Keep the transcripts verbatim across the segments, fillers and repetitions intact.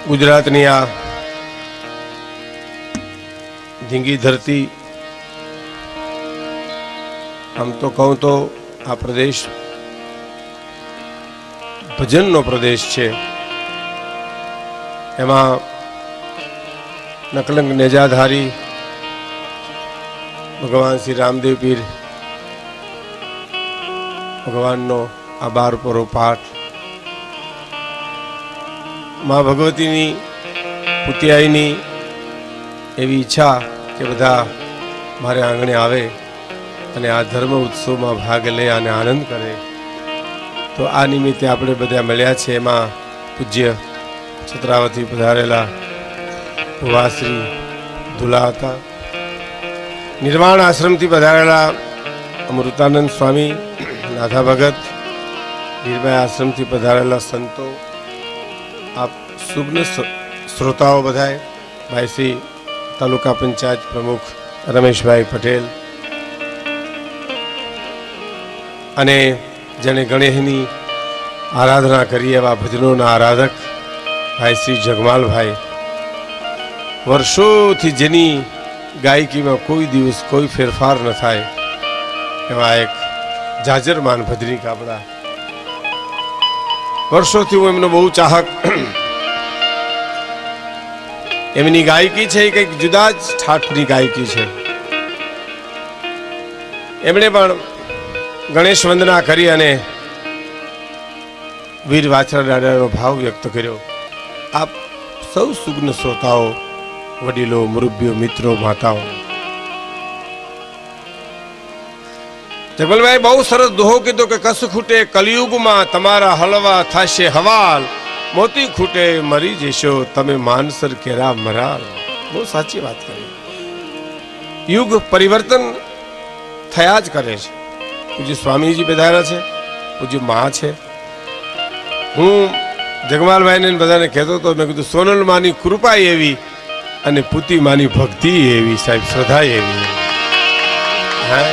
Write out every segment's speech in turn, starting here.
गुजरातनी आ धींगी धरती, आम तो कहूं तो आ प्रदेश भजन नो प्रदेश छे। एमा नकलंक नेजाधारी भगवान श्री रामदेव पीर भगवान नो आ बार परो पाठ, माँ भगवती नी पुतियाई नी एवी इच्छा के बधा मारे आंगणे आवे अने आ धर्म उत्सव में भाग ले आने आनंद करे। तो आ निमित्ते आपणे बधा मळ्या छे। एमां पूज्य छत्रावती पधारेला भुवाश्री दुलाता, निर्वाण आश्रम थी पधारेला अमृतानंद स्वामी नाथा भगत, वीरबाई आश्रम थी पधारेला संतो, आप सुग्न श्रोताओ बधाए, भाई श्री तालुका पंचायत प्रमुख रमेश भाई पटेल अने जने गणेशनी आराधना करी एवा भजनों आराधक भाई श्री जगमाल भाई, वर्षों थी जेनी गायकी में कोई दिवस कोई फेरफार न थाय एवा एक जाजरमान भद्री काबड़ा, वर्षों थी हूँ एमनो बहु चाहक। एमनी गायकी छे कईक जुदा ज ठाठनी गायकी छे। एमणे पण गणेश वंदना करी अने वीर वाछरा दादानो भाव व्यक्त कर्यो। आप सौ सुग्न श्रोताओ, वडीलो, मुरब्बियो, मित्रों, माताओं, जगमलभाई बहु सरस दोहो कीधो के कस खूटे कलियुग में तमारा हलवा थाशे हवाल, मोती खूटे मरी जशो तमे मानसर केरा मराल। बहुत साची बात करी। युग परिवर्तन थया ज करे छे। पूज्य स्वामीजी पधार्या छे, पूज्य मां छे। हूँ जगमाल भाई ने बधाने कहतो तो मैं कीधुं सोनल मानी कृपा एवी अने पुती मानी भक्ति एवी, साहेब श्रद्धा एवी है।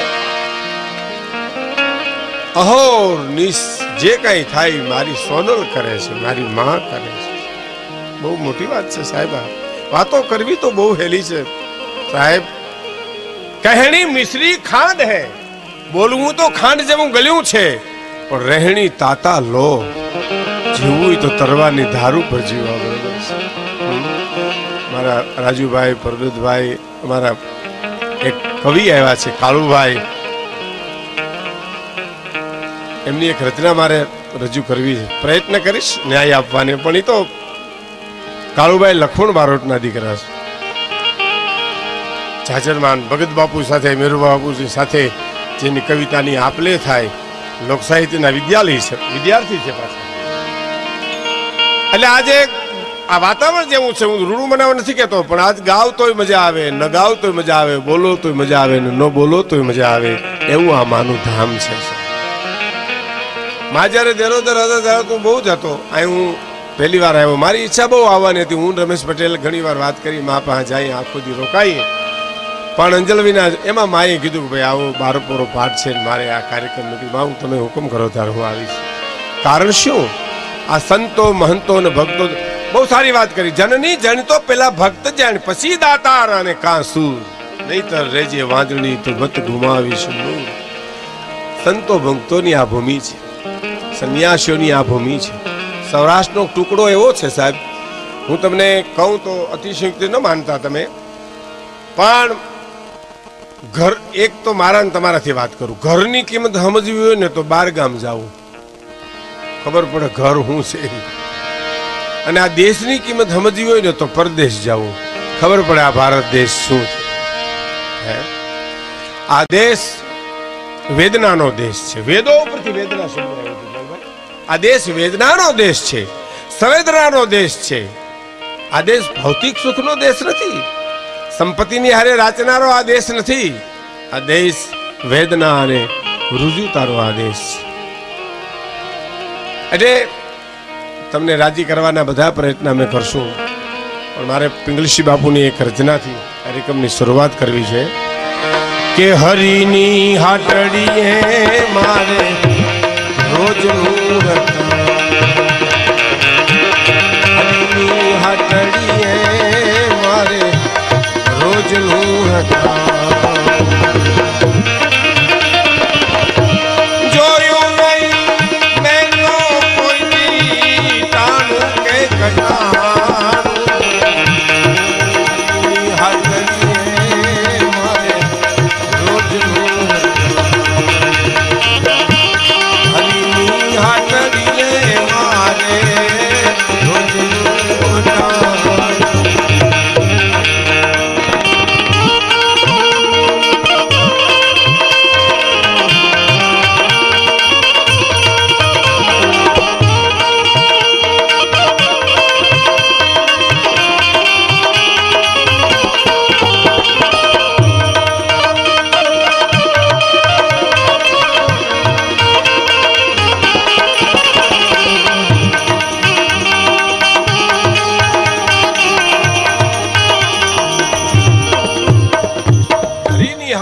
अहोर निस जे कई थाय मारी सोनल करे छे, मारी मां करे छे। बहु मोटी बात छे साहेब। बातों करवी तो बहु हेली छे साहेब। कहणी मिश्री खांड है, बोलवू तो खांड जेवू गल्यू छे, पण रहणी ताता लो, जीवू तो तरवानी धारू पर जीवा। बराबर छे। मारा राजूभाई, परबतभाई, हमारा एक कवि आव्या छे काळुभाई, एमनी एक रचना मारे रजू करवी है। प्रयत्न करीश न्याय आपवाने, पण ई तो काळुभाई लखोण बारोटना दीकरा छे। जाजरमान भगत बापू साथे, मेरू बापू साथे जेनी कवितानी आपले थाय, लोक साहित्यना विद्यालय छे, विद्यार्थी छे पाछा। એટલે આજે આ વાતાવરણ જેવું છે, હું રૂડું મનાવવા નથી કહેતો, પણ આજ ગાવ તોય મજા આવે, ન ગાવ તોય મજા આવે, બોલો તોય મજા આવે, ન બોલો તોય મજા આવે, એવું આ માનું ધામ છે। માં જ્યારે દેરોદર હતો ત્યારે તું બહુ જ હતો, અહીં હું પહેલી વાર આવ્યો, મારી ઈચ્છા બહુ આવવાની હતી। હું રમેશ પટેલ ઘણી વાર વાત કરી, મા પાસે જઈએ, આખો દી રોકાઈએ, પણ અંજલ વિના એમાં માએ કીધું કે ભાઈ આવો બારપોરો પાઠ છે, મારે આ કાર્યક્રમ નથી, માં હું તમે હુકમ કરો ત્યારે હું આવીશ। કારણ શું? આ સંતો મહંતો અને ભક્તો બહુ સારી વાત કરી। જનની જણ તો પેલા ભક્ત જાણ, પછી દાતાર અને કાંસુ, નહીતર રેજે વાંદણી તો મત ગુમાવીશ નૂર। સંતો ભક્તોની આ ભૂમિ છે, સન્યાસીઓની આ ભૂમિ છે। સૌરાષ્ટ્રનો ટુકડો એવો છે સાહેબ, હું તમને કહું તો અતિશયોક્તિ ન માનતા તમે, પણ ઘર એક તો મારા ને તમારાથી વાત કરું, ઘરની કિંમત સમજવી હોય ને તો બાર ગામ જાવું, ખબર પડે ઘર શું છે। અને આ દેશની કિંમત સમજવી હોય ને તો પરદેશ જવું, ખબર પડે આ ભારત દેશ શું છે। આ દેશ વેદનાનો દેશ છે, વેદો ઉપરથી વેદના શબ્દ આવ્યો। આ દેશ વેદનાનો દેશ છે, સંવેદનાનો દેશ છે। આ દેશ ભૌતિક સુખનો દેશ નથી, સંપત્તિની હારે રાચનારો આ દેશ નથી। આ દેશ વેદના અને રુજુતાનો આ દેશ છે। એટલે તમને રાજી કરવાના બધા પ્રયત્ન અમે કરશું, પણ મારે પિંગલશી બાપુની એક રચનાથી કાર્યક્રમની શરૂઆત કરવી છે કે હરિની હાટડીએ મારે રોજ હરિની હાટ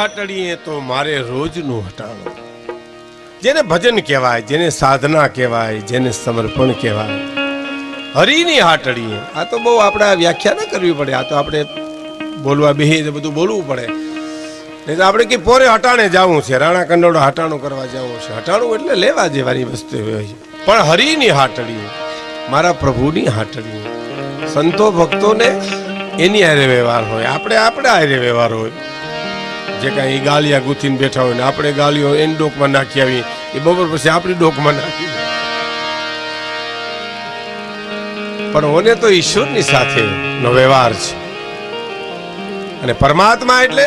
હાટડીએ તો મારે રોજનું હટાણું. જેને ભજન કહેવાય, જેને સાધના કહેવાય, જેને સમર્પણ કહેવાય, હરિની હાટડીએ. આ તો બહુ આપણે વ્યાખ્યા ના કરવી પડે. આ તો આપણે બોલવા બેહી બધું બોલવું પડે. નહીં તો આપણે કે પોરે હટાણે જવું છે, રાણા કંડોળો હટાણું કરવા જવું છે. હટાણું એટલે લેવા જેવાની વસ્તુ હોય છે. પણ હરિની હાટડીએ, મારા પ્રભુની હાટડીએ. સંતો ભક્તોને એની હારે વ્યવહાર હોય, આપણે આપણે હારે વ્યવહાર હોય. જે કાંઈ ગાલિયા ગૂંથીને બેઠા હોય ને આપણે ગાલીઓ એની ડોકમાં નાખી આવી, એ બપોર પછી આપણી ડોકમાં નાખી. પણ ઓને તો ઈશ્વરની સાથે નો વ્યવહાર છે. અને પરમાત્મા એટલે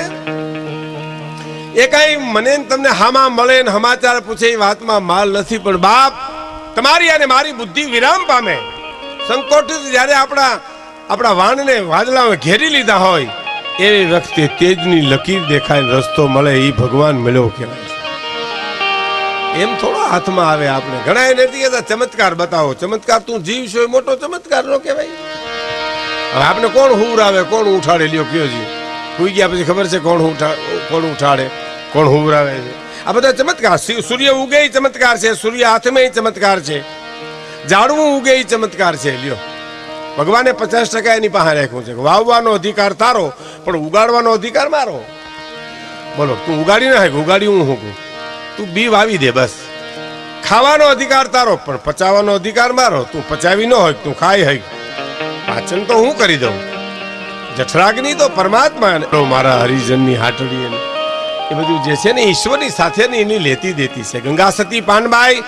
એ કાંઈ મને તમને હામાં મળે ને સમાચાર પૂછે એ વાતમાં માલ નથી. પણ બાપ તમારી અને મારી બુદ્ધિ વિરામ પામે, સંકોચ જ્યારે આપણા આપણા વાણને વાદળામાં ઘેરી લીધા હોય એવી વખતે તેજની લકીર દેખાય, રસ્તો મળે, એ ભગવાન મળ્યો કહેવાય છે. એમ થોડો હાથમાં આવે. આપણે ઘણા એ નથી કહેતા ચમત્કાર બતાવો. ચમત્કાર તું જીવ છો એ મોટો ચમત્કાર નો કહેવાય. હવે આપણે કોણ હુવરાવે, કોણ ઉઠાડે, લ્યો કયો જીવ હુઈ ગયા પછી ખબર છે કોણ કોણ ઉઠાડે, કોણ હુવરાવે છે. આ બધા ચમત્કાર. સૂર્ય ઉગે ચમત્કાર છે, સૂર્ય હાથમાં ચમત્કાર છે, ઝાડવું ઉગે ચમત્કાર છે. લ્યો ભગવાને પચાસ ટકા એની પાસે રાખ્યું છે. વાવવાનો અધિકાર તારો, પણ ઉગાડવાનો અધિકાર મારો. બોલો, તું ઉગાડી ના હોય, ઉગાડી હું હું તું બી વાવી દે બસ. ખાવાનો અધિકાર તારો, પણ પચાવવાનો અધિકાર મારો. તું પચાવી ન હોય, તું ખાઈ હોય, પાચન તો હું કરી દઉં. જઠરાગ્નિ તો પરમાત્મા મારા હરિજનની હાટડી એ બધું જે છે ને ઈશ્વરની સાથે એની લેતી દેતી છે. ગંગા સતી પાનબાઈ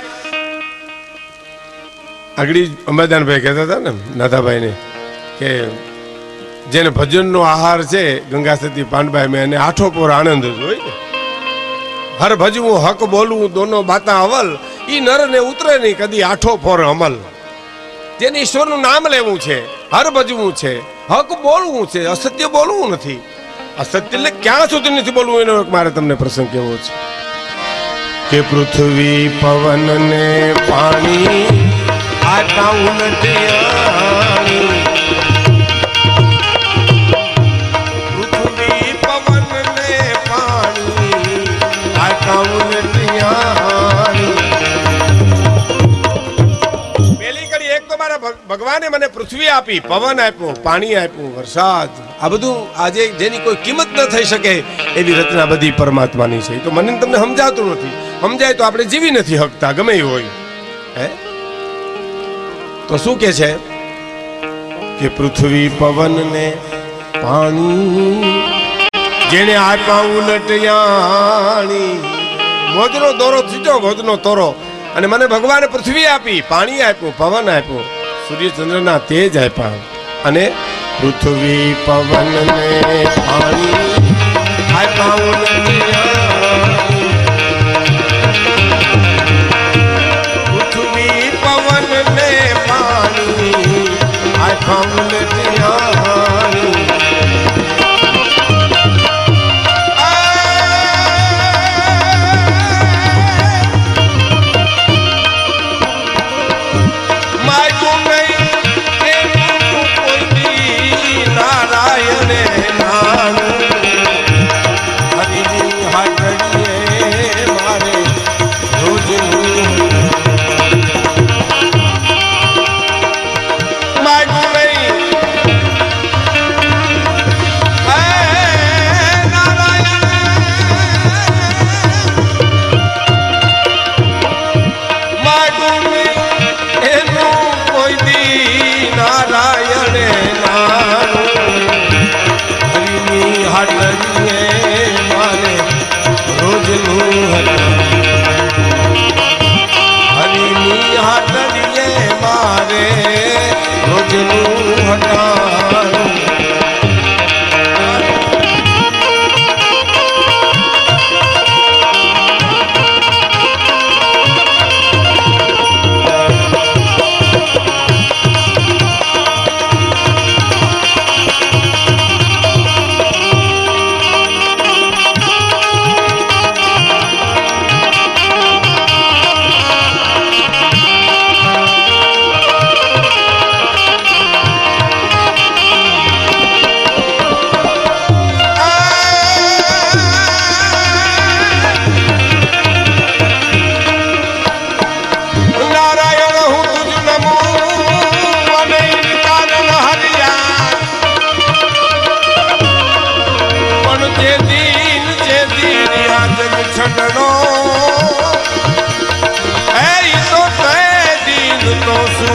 આગળ અંબાદાનભાઈ કહેતા હતા ને નાથાભાઈ ને કે જેને ભજનનો આહાર છે ગંગા સતી પાનબાઈ મેં એને આઠો પોર આનંદ જ હોય ને. હર ભજવું હક બોલવું દોનો બાતા અવલ, ઈ નર ને ઉતરે નહીં કદી આઠો પોર અમલ. જેને ઈશ્વરનું નામ લેવું છે, હર ભજવું છે, હક બોલવું છે, અસત્ય બોલવું નથી. અસત્ય એટલે ક્યાં સુધી નથી બોલવું એનો મારે તમને પ્રસંગ કેવો છે કે પૃથ્વી પવન ને પાણી આટા ઉલટિયાણી. પૃથ્વી પવન ને પાણી આટા ઉલટિયાણી. પેલી કરી એક તો મારા ભગવાને મને પૃથ્વી આપી, પવન આપ્યો, પાણી આપ્યું, વરસાદ. આ બધું આજે જેની કોઈ કિંમત ન થઈ શકે એવી રચના બધી પરમાત્માની છે. તો મને તમને સમજાતું નથી. સમજાય તો આપણે જીવી નથી હકતા ગમે એ હોય. હે તો શું કે છે કે પૃથ્વી પવન ને પાણી જેને આપ્યા ઉલટિયાણી. મોજનો દોરો થીજો, મોજનો તોરો. અને મને ભગવાને પૃથ્વી આપી, પાણી આપ્યું, પવન આપ્યું, સૂર્યચંદ્રના તેજ આપ્યા. અને પૃથ્વી પવન ને પાણી આપ્યા ઉલટિયાણી. પૃથ્વી પવન ને પાણી આપ્યા ઉલટિયાણી. નારાયણ નાનું હરિજી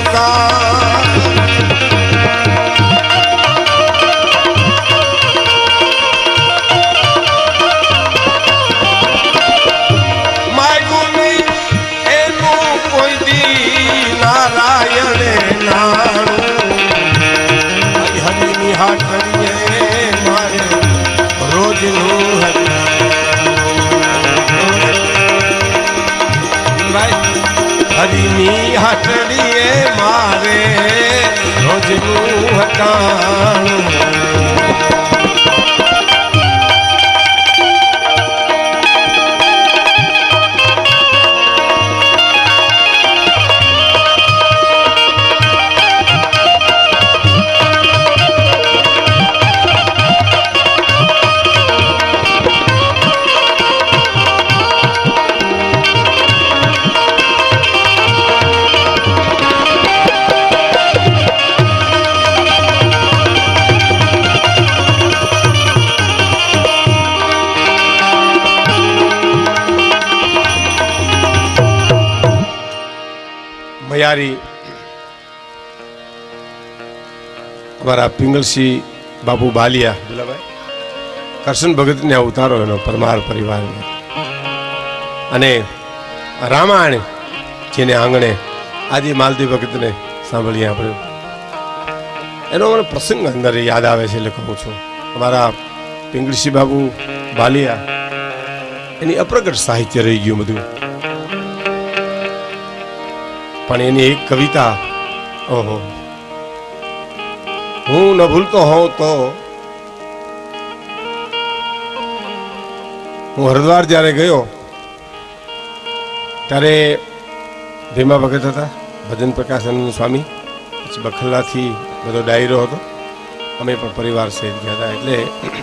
કા માગુની એનું કોઈ દી નારાયણે નાણું હરિની હાથ કરીએ મારે રોજનું હરિની હાથડીએ મારે રોજનું હટાણું મયારી અમારા પિંગલસિંહ બાપુ બાલિયા દુલાભાઈ કરશન ભગતને ઉતારો એનો પરમાર પરિવારમાં અને રામાયણ જેને આંગણે આજે માલતી ભગતને સાંભળીએ આપણે એનો મને પ્રસંગ અંદર યાદ આવે છે એટલે કહું છું. અમારા પિંગલસિંહ બાપુ બાલિયા એની અપ્રગટ સાહિત્ય રહી ગયું બધું, પણ એની એક કવિતા ઓહો હું ન ભૂલતો હોઉં તો હું હરિદ્વાર જ્યારે ગયો ત્યારે ભીમા ભગત હતા, ભજન પ્રકાશાનંદ સ્વામી, પછી બખલ્લાથી બધો ડાયરો હતો, અમે પણ પરિવાર સહિત ગયા હતા. એટલે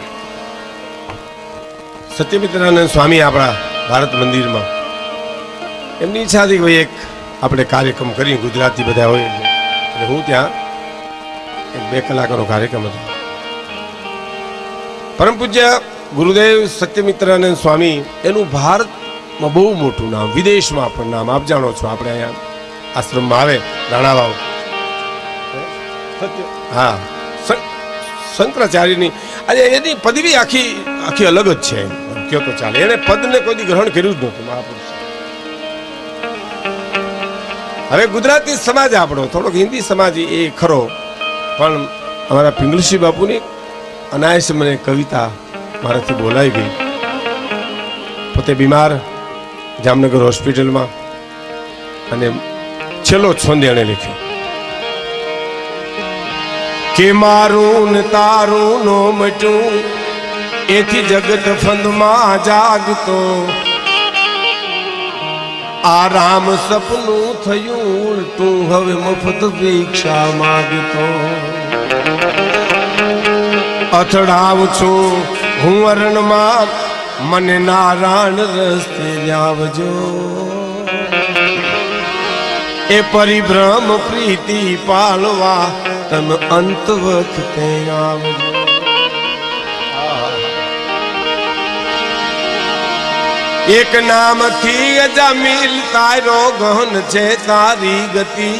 સત્યમિત્રાનંદ સ્વામી આપણા ભારત મંદિરમાં એમની ઈચ્છા હતી કે ભાઈ એક આપણે કાર્યક્રમ કરીએ, ગુજરાતી બધા હોય એટલે હું ત્યાં એક બે કલાકનો કાર્યક્રમ હતો. પરમ પૂજ્ય ગુરુદેવ સત્યમિત્રાનંદ સ્વામી એનું ભારતમાં બહુ મોટું નામ, વિદેશમાં પણ નામ આપ જાણો છો. આપણે અહીંયા આશ્રમમાં આવે રાણાવાવ, હા શંકરાચાર્યની આજે એની પદવી આખી આખી અલગ જ છે કયો તો ચાલે. એને પદને કોઈ ગ્રહણ કર્યું જ નહોતું મહાપુરુષ. હવે ગુજરાતી સમાજ આપણો થોડોક હિન્દી સમાજ એ ખરો, પણ અમારા પિંગલસિંહ બાપુની અનાયસ મને કવિતા મારાથી બોલાઈ ગઈ. પોતે બીમાર જામનગર હોસ્પિટલમાં, અને છેલ્લો છંદ એણે લખ્યો કે મારું ને તારું નો મટું એથી જગત ફંદમાં જાગતો, આરામ સપનું થયું ઉલટું હવે મફત ભિક્ષા માગતો. અથડાવું છું હું અરણમાં મને નારાયણ રસ્તે લાવજો, એ પરિભ્રમ પ્રીતિ પાલવા તમે અંત વખતે આવજો. એક નામથી અજામિલ તારો ગહન છે તારી ગતિ,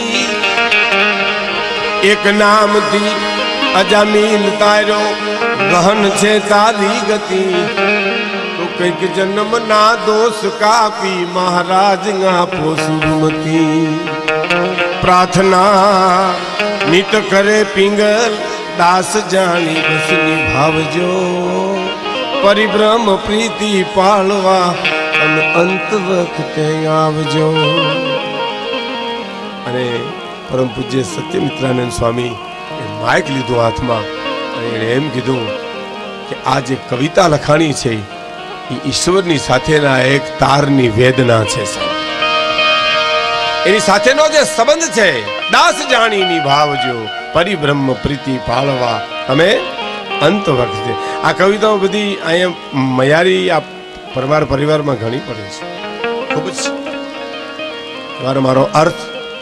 એક નામથી અજામિલ તારો ગહન છે તારી ગતિ, તો કઈક જન્મ ના દોષ કાપી મહારાજ આપો સુમતી. પ્રાર્થના નિત કરે પિંગલ દાસ જાણી બસ નિભાવજો, પરિભ્રમ પ્રીતિ પાળવા અને અંત વખતે આવજો. અને પરમ પૂજ્ય સત્યમિત્રાનંદ સ્વામી એ માઇક લીધું હાથમાં અને એણે એમ કીધું કે આ જે કવિતા લખાણી છે એ ઈશ્વરની સાથેના એક તારની વેદના છે. એની સાથેનો જે સંબંધ છે દાસ જાણી નિભાવજો, પરિબ્રહ્મ પ્રીતિ પાળવા તમે અંત વખતે. આ કવિતાઓ બધી અહીંયા મયારી આ પરમાર પરિવારમાં ઘણી પડે છે. ખૂબ જ મારો મારો અર્થ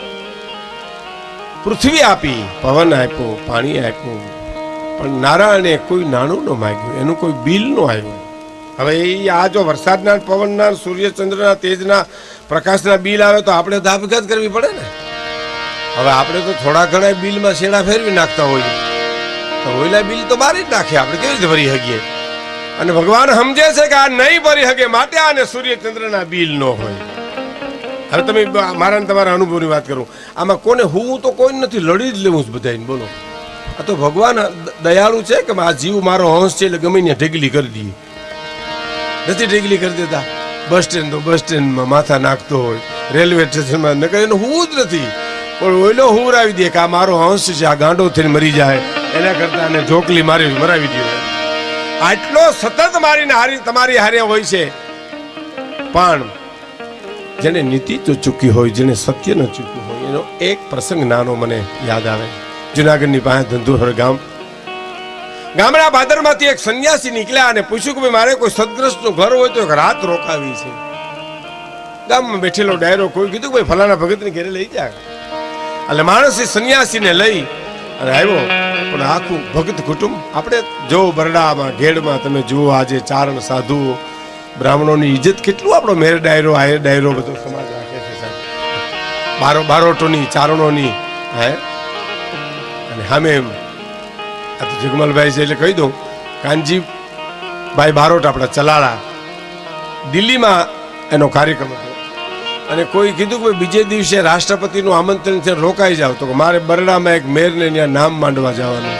પૃથ્વી આપી, પવન આપ્યો, પાણી આપ્યું, પણ નારાયણે કોઈ નાણું ન માગ્યું, એનું કોઈ બિલ ન આવ્યું. હવે આ જો વરસાદના, પવનના, સૂર્યચંદ્રના તેજના, પ્રકાશના બિલ આવે તો આપણે દાબઘાત કરવી પડે ને. હવે આપણે તો થોડા ઘણા બિલમાં શેડા ફેરવી નાખતા હોઈએ, તો ઓઈલા બિલ તો બારી જ નાખે, આપણે કેવી રીતે ભરી શકીએ? અને ભગવાન સમજે છે કે આ નહીં ભરી શકે, માટે આને સૂર્યચંદ્રના બિલ ન હોય. હવે તમે મારા ને તમારા અનુભવની વાત કરું, આમાં કોને હું તો કોઈ નથી, લડી જ લેવું બધાને. બોલો, આ તો ભગવાન દયાળુ છે કે આ જીવ મારો હંસ છે એટલે ગમે ને ઢગલી કરી દઈએ. નથી ઢગલી કરી દેતા. બસ સ્ટેન્ડ તો બસ સ્ટેન્ડમાં માથા નાખતો હોય, રેલવે સ્ટેશનમાં નકર એને હું જ નથી, પણ ઓઈલો હુંરાવી દે કે આ મારો હંસ છે, આ ગાંડો થઈને મરી જાય એના કરતા એને ઢોકલી મારી મરાવી દે. આટલો સતત મારીને હારી તમારી હારે હોય છે. પણ જેને નીતિ તો ચૂકી હોય, જેને સત્ય ન ચૂક્યું હોય, એનો એક પ્રસંગ નાનો મને યાદ આવે. જુનાગઢની પાસે ધંધુહર ગામ, ગામડા બાદરમાંથી એક સંન્યાસી નીકળ્યા અને પૂછ્યું કે ભાઈ મારે કોઈ સદગ્રસ્તનું ઘર હોય તો એક રાત રોકાવી છે. ગામમાં બેઠેલો ડાયરો કોઈ કીધું કે ભાઈ ફલાણા ભગતને ઘરે લઈ જાય. એટલે માણસ એ સંન્યાસીને લઈ અને આવ્યો. પણ આખું ભક્ત કુટુંબ, આપણે જો બરડામાં ઘેડમાં તમે જુઓ આજે ચારણ સાધુ બ્રાહ્મણોની ઇજ્જત કેટલું આપણો મેર ડાયરો આયર ડાયરો બધો સમાજ રાખે છે સાહેબ. બારો બારોટોની ચારણોની હે. અને સામે એમ આ તો જગમલભાઈ છે એટલે કહી દઉં, કાનજીભાઈ બારોટ આપણા ચલાળા, દિલ્હીમાં એનો કાર્યક્રમ હતો. અને કોઈ કીધું કે બીજે દિવસે રાષ્ટ્રપતિનું આમંત્રણ છે, રોકાઈ જાવ. તો મારે બરડામાં એક મેરને ત્યાં નામ માંડવા જવાનું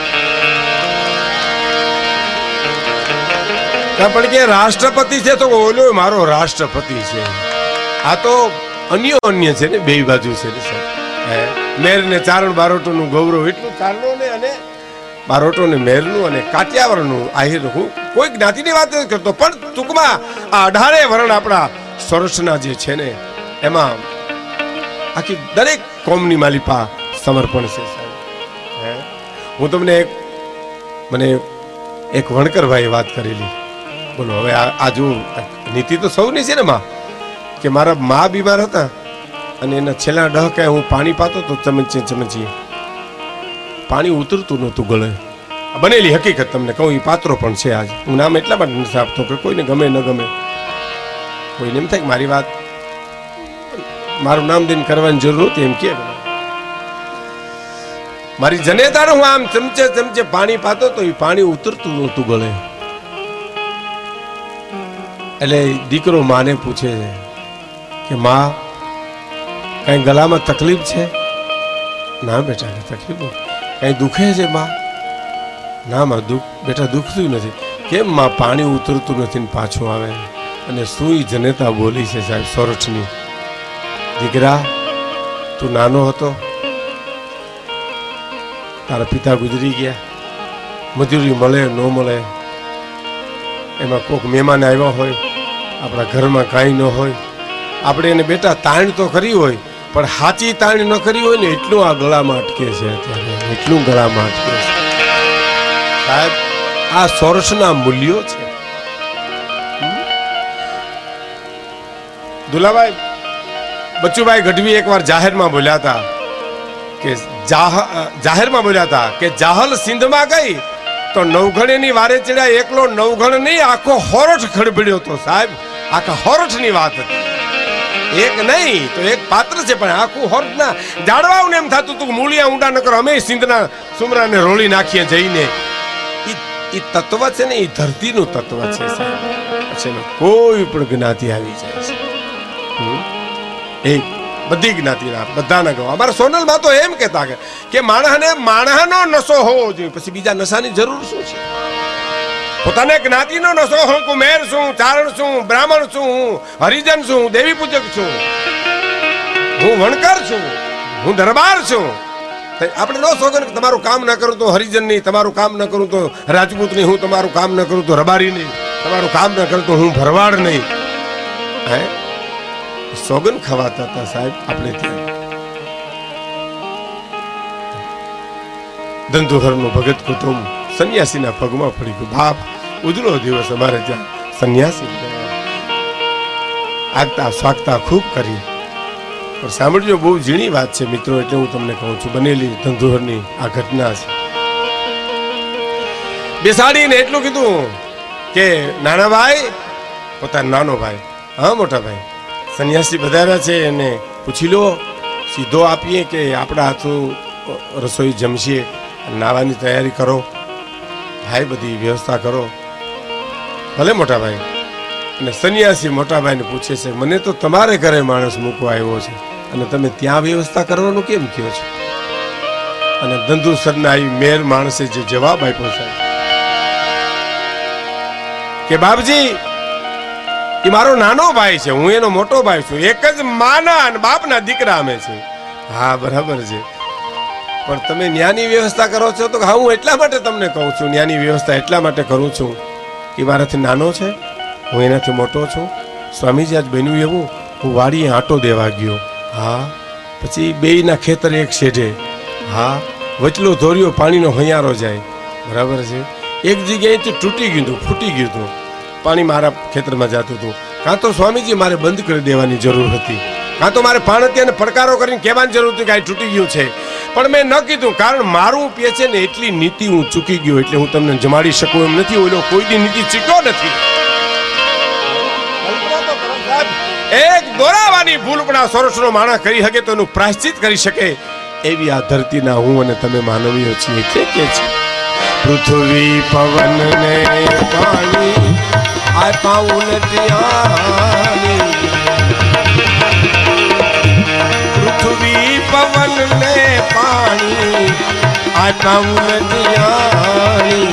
છે. પણ કે રાષ્ટ્રપતિ છે તો ઓલો મારો રાષ્ટ્રપતિ છે. આ તો અન્ય અન્ય છે ને, બે બાજુ છે ને. મેર ને ચારણ બારોટોનું ગૌરવ એટલું ચારણોને અને બારોટોને મેરનું અને કાઠિયાવાડનું આહિર. હું કોઈ જ્ઞાતિની વાત નથી કરતો, પણ ટૂંકમાં આ અઢારે વર્ણ આપણા સૌરાષ્ટ્રના જે છે ને એમાં આખી દરેક કોમની માલિપા સમર્પણ છે સાહેબ. હું તમને એક મને એક વણકરભાઈ વાત કરેલી. બોલો, હવે આ જો નીતિ તો સૌની છે ને માં, કે મારા મા બીમાર હતા અને એના છેલ્લા ડહકાએ હું પાણી પાતો તો ચમચી ચમચી પાણી ઉતરતું નહોતું ગળે. બનેલી હકીકત તમને કહું, એ પાત્રો પણ છે. આજ હું નામ એટલા માટે નથી આપતો કે કોઈને ગમે ન ગમે, કોઈને એમ થાય કે મારી વાત મારું નામ દઈને કરવાની જરૂર હતી એમ કે. મારી જનેતાને હું આમ ચમચે ચમચે પાણી પાતો તો એ પાણી ઉતરતું નહોતું ગળે. એટલે દીકરો માને પૂછે છે કે માં કઈ ગળામાં તકલીફ છે? ના બેટા તકલીફ. કઈ દુખે છે માં? ના માં દુખ બેટા દુખતું નથી. કેમ માં પાણી ઉતરતું નથી ને પાછું આવે? અને સુઈ જનેતા બોલી છે સાહેબ સોરઠની, દીકરા તું નાનો હતો, તારા પિતા ગુજરી ગયા, મજૂરી મળે ન મળે, એમાં કોઈક મહેમાન આવ્યા હોય, આપણા ઘરમાં કાંઈ ન હોય, આપણે એને બેટા તાણ તો કરી હોય પણ સાચી તાણ ન કરી હોય ને એટલું આ ગળામાં અટકે છે. અત્યારે એટલું ગળામાં અટકે છે સાહેબ. આ સોરઠના મૂલ્યો છે. દુલાભાઈ બચ્ચુભાઈ ગઢવી એકવાર જાહેરમાં બોલ્યા હતા કે જાહેરમાં બોલ્યા હતા કે જાહલ સિંધમાં ગઈ તો નવઘણની વારે ચડ્યા, એકલો નવઘણ નહીં આખો હોરઠ ખડબડ્યો તો સાહેબ. આખા હોરઠની વાત હતી, એક નહીં તો એક પાત્ર છે પણ આખું હોરઠ ના જાડવાઓને એમ થતું હતું મૂળિયા ઊંડા ન કરો, અમે સિંધના સુમરાને રોળી નાખીએ જઈને. એ તત્વ છે ને એ ધરતીનું તત્વ છે સાહેબ. પછી કોઈ પણ જ્ઞાતિ આવી જાય છે, એક બધી જ્ઞાતિના બધાના ગવા. અમારા સોનલમાં તો એમ કહેતા કે માણસને માણસનો નશો હોવો જોઈએ, પછી બીજા નશાની જરૂર શું છે? પોતાને જ્ઞાતિનો નશો, હું કુમેર છું, ચારણ છું, બ્રાહ્મણ છું, હું હરિજન છું, દેવી પૂજક છું, હું વણકર છું, હું દરબાર છું. આપણે નો સોગન તમારું કામ ન કરું તો હરિજન નહીં, તમારું કામ ન કરું તો રાજપૂત નહીં, હું તમારું કામ ન કરું તો રબારી નહીં, તમારું કામ ન કરું તો હું ભરવાડ નહીં. હે સોગન ખવાતા હતા સાહેબ આપણે ત્યાં. ધંધુહરનું ભગત કુટુંબ સંન્યાસીના પગમાં પડી ગયું. બાપ ઉજળો દિવસ અમારે ત્યાં સંન્યાસી આગતા સ્વાગતા ખૂબ કરી. પણ સાંભળજો, બહુ ઝીણી વાત છે મિત્રો, એટલે હું તમને કહું છું. બનેલી ધંધુહરની આ ઘટના છે. બેસાડીને એટલું કીધું કે નાના ભાઈ, પોતાનો નાનો ભાઈ, હા મોટા ભાઈ, સંન્યાસી બધારા છે એને પૂછી લો સીધો આપીએ કે આપણા હાથનું રસોઈ જમશીએ, નાવાની તૈયારી કરો, ભાઈ બધી વ્યવસ્થા કરો. ભલે મોટા ભાઈ. અને સન્યાસી મોટા ભાઈને પૂછે છે, મને તો તમારે ઘરે માણસ મૂકવા આવ્યો છે અને તમે ત્યાં વ્યવસ્થા કરવાનું કેમ કહો છો? અને ધંધુસરના આવી મેર માણસે જે જવાબ આપ્યો છે કે બાપજી, એ મારો નાનો ભાઈ છે, હું એનો મોટો ભાઈ છું, એક જ માના અને બાપના દીકરા અમે છે. હા બરાબર છે, પણ તમે ન્યાની વ્યવસ્થા કરો છો તો હા, હું એટલા માટે તમને કહું છું, ન્યાની વ્યવસ્થા એટલા માટે કરું છું કે મારાથી નાનો છે, હું એનાથી મોટો છું. સ્વામીજી આજ બન્યું એવું, હું વાડીએ આંટો દેવા ગયો. હા, પછી બેયના ખેતર એક શેઢે. હા, વચલો ધોર્યો, પાણીનો હૈયારો જાય. બરાબર છે. એક જગ્યાએથી તૂટી ગયું હતું, ફૂટી ગયું હતું, પાણી મારા ખેતરમાં જતું હતું. કાં તો સ્વામીજી મારે બંધ કરી દેવાની જરૂર હતી, કાં તો મારે પાણતિયાને પડકારો કરીને કહેવાની જરૂર હતી કે આ તૂટી ગયું છે. પણ મેં ન કીધું, કારણ મારું પે છે ને એટલી નીતિ હું ચૂકી ગયો, એટલે હું તમને જમાડી શકું એમ નથી. ઓલો કોઈ દી નીતિ ચૂક્યો નથી. એક દોરાવાની ભૂલ પણ આ સોરસનો માણસ કરી શકે તો એનું પ્રાયશ્ચિત કરી શકે એવી આ ધરતીના હું અને તમે માનવીઓ છીએ. એટલે કે છે પૃથ્વી પવન ને પાણી આ પાઉન ત્યાની, પૃથ્વી પવન ને પાણી આ પાઉન ત્યાની.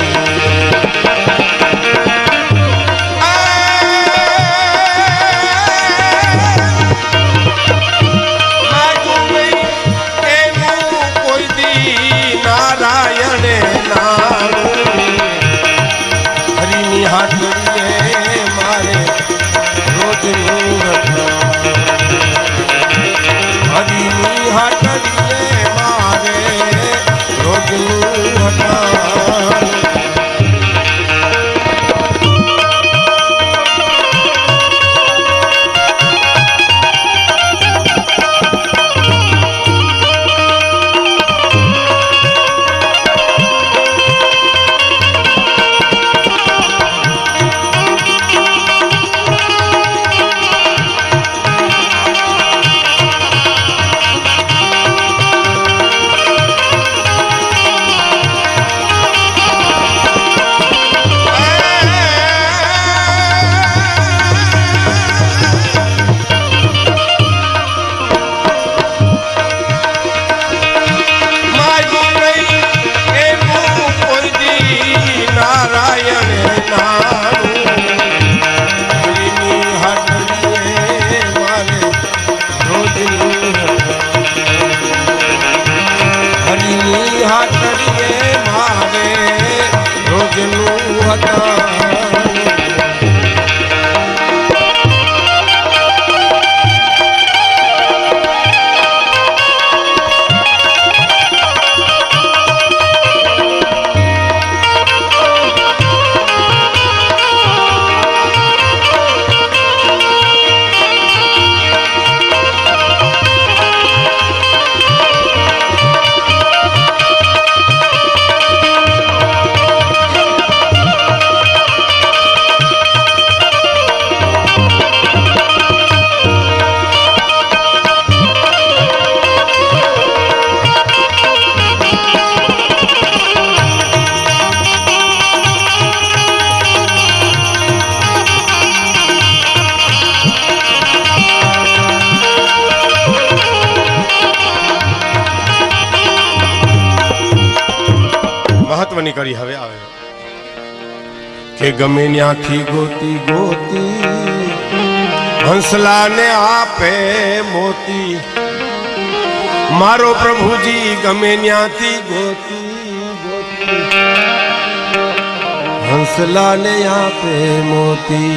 મહત્વની કરી હવે આવે કે ગમે ન્યાથી ગોતી ગોતી હંસલાને આપે મોતી, મારો પ્રભુજી ગમે ન્યાથી ગોતી ગોતી હંસલાને આપે મોતી.